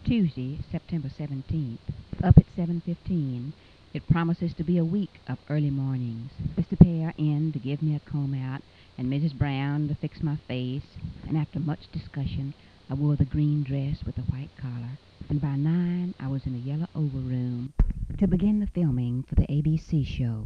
Tuesday, September 17th. Up at 7:15. It promises to be a week of early mornings. Mr. Pear in to give me a comb out, and Mrs. Brown to fix my face, and after much discussion, I wore the green dress with the white collar, and by 9 I was in a yellow oval room to begin the filming for the ABC show.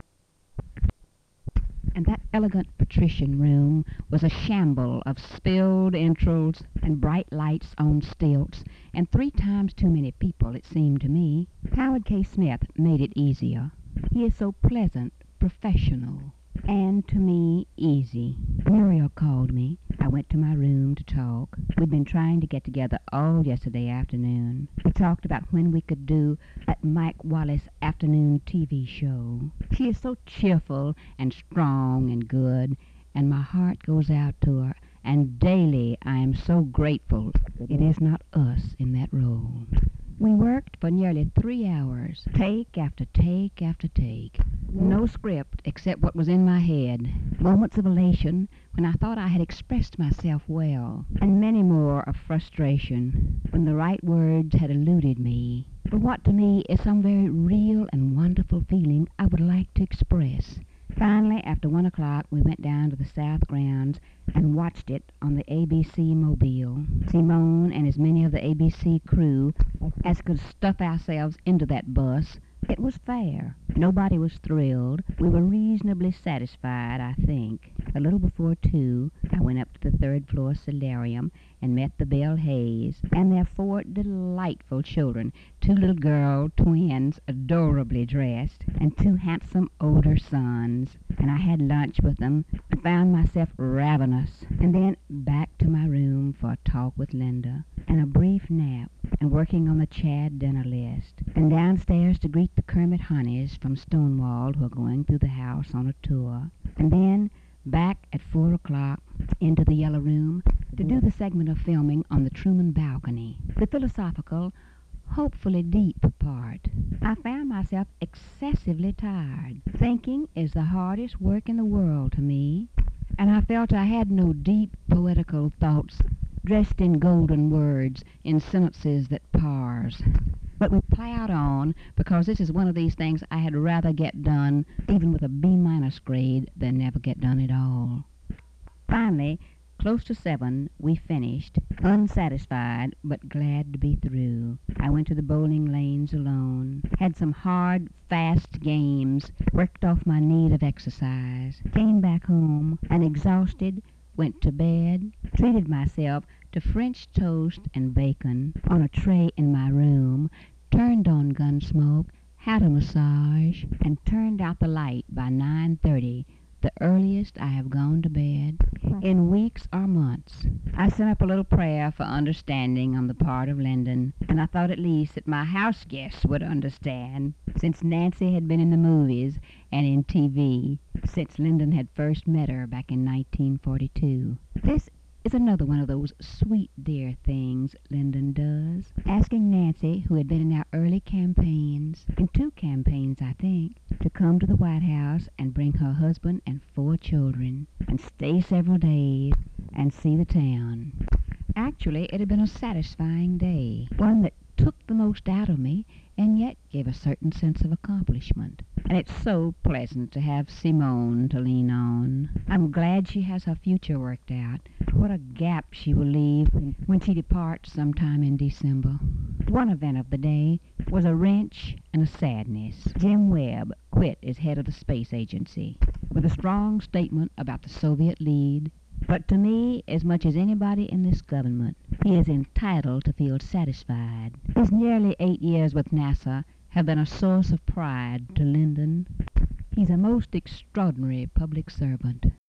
And that elegant patrician room was a shamble of spilled entrails and bright lights on stilts, and 3 times too many people, it seemed to me. Howard K. Smith made it easier. He is so pleasant, professional, and to me, easy. Muriel called me. I went to my room to talk. We'd been trying to get together all yesterday afternoon. We talked about when we could do that Mike Wallace afternoon TV show. She is so cheerful and strong and good, and my heart goes out to her, and daily I am so grateful it is not us in that role. We worked for nearly 3 hours, take after take after take. No script except what was in my head. Moments of elation when I thought I had expressed myself well, and many more of frustration when the right words had eluded me. But what to me is some very real and wonderful feeling I would like to express. Finally, after 1 o'clock, we went down to the South Grounds and watched it on the ABC Mobile. Simone and as many of the ABC crew as could stuff ourselves into that bus. It was fair. Nobody was thrilled. We were reasonably satisfied, I think. A little before 2, I went up to the 3rd floor solarium and met the Bell Hayes and their 4 delightful children, 2 little girl twins, adorably dressed, and 2 handsome older sons. And I had lunch with them and found myself ravenous. And then back to my room for a talk with Linda, and a brief nap, and working on the Chad dinner list, and downstairs to greet the Kermit Honeys from Stonewall who are going through the house on a tour, and then back at 4 o'clock into the yellow room to do the segment of filming on the Truman balcony, the philosophical, hopefully deep part. I found myself excessively tired. Thinking is the hardest work in the world to me, and I felt I had no deep poetical thoughts dressed in golden words in sentences that parse. But we plowed on because this is one of these things I had rather get done even with a B- grade than never get done at all. Finally, close to 7, we finished, unsatisfied but glad to be through. I went to the bowling lanes alone, had some hard, fast games, worked off my need of exercise, came back home, and exhausted, went to bed, treated myself to French toast and bacon on a tray in my room, turned on Gunsmoke, had a massage, and turned out the light by 9:30, the earliest I have gone to bed in weeks or months. I sent up a little prayer for understanding on the part of Lyndon, and I thought at least that my house guests would understand, since Nancy had been in the movies and in TV since Lyndon had first met her back in 1942. This is another one of those sweet, dear things Lyndon does, asking Nancy, who had been in our early campaigns, in 2 campaigns, I think, to come to the White House and bring her husband and 4 children, and stay several days and see the town. Actually, it had been a satisfying day, one that took the most out of me and yet gave a certain sense of accomplishment. And it's so pleasant to have Simone to lean on. I'm glad she has her future worked out. What a gap she will leave when she departs sometime in December. One event of the day was a wrench and a sadness. Jim Webb quit as head of the space agency with a strong statement about the Soviet lead. But to me, as much as anybody in this government, he is entitled to feel satisfied. His nearly 8 years with NASA have been a source of pride to Lyndon. He's a most extraordinary public servant.